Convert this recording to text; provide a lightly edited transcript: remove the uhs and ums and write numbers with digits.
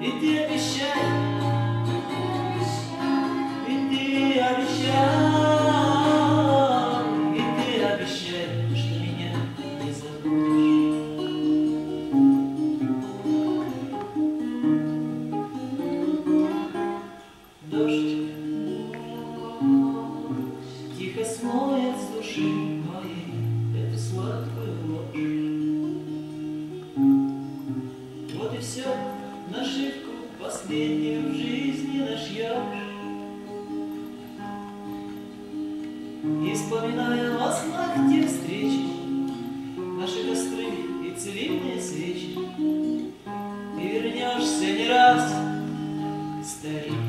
И ты обещай, и ты обещай, и ты обещай, что меня не забудешь. Дождь тихо смоет с души моей эту сладкую ложь. Вот и все, нашивку последнюю в жизни нашьешь. И вспоминая во снах те встречи, наши костры и целебные свечи, ты вернешься не раз, старик.